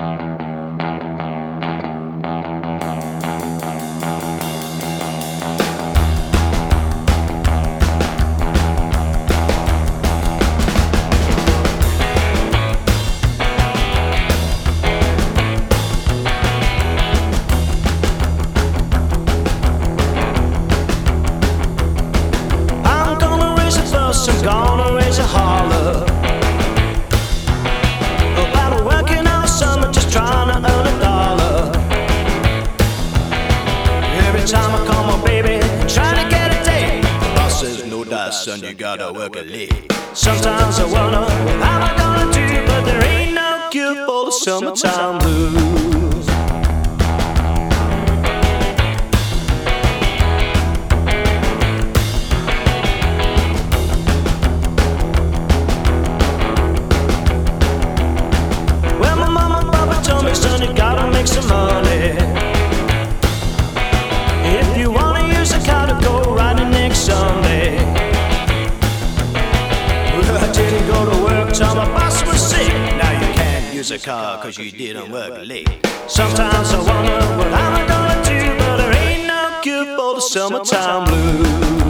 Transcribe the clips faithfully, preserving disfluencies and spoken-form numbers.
I'm gonna raise a holler about working all summer, just trying to earn a dollar. Every time I call my baby, trying to get a date, the boss says, no dice, son, you gotta work it late. Sometimes I wonder what am I gonna do, but there ain't no cure for the summertime blues. Son, you gotta make some money. If you wanna use a car to go riding next Sunday. Well, I didn't go to work till my boss was sick. Now you can't use a car cause you didn't work late. Sometimes I wonder what I'm gonna do, but there ain't no cure for the summertime blues.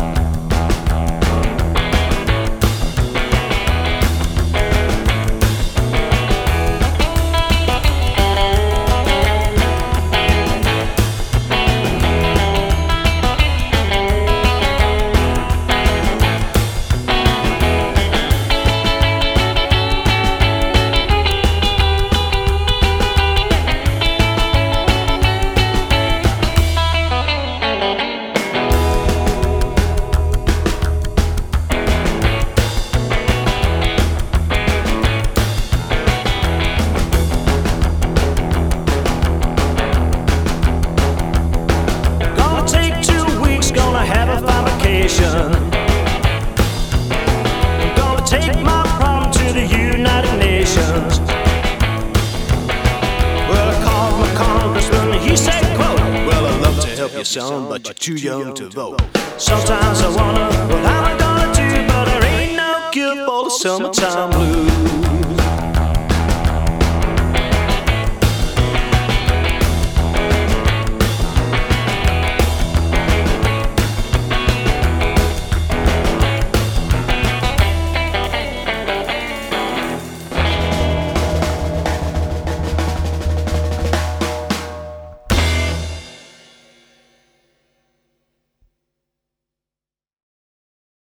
I'm gonna take my problem to the United Nations. Well, I called my congressman and he said, quote, well, I'd love to help you, son, but you're too young to vote. Sometimes I wonder what am I gonna do, but there ain't no cure for the summertime blues.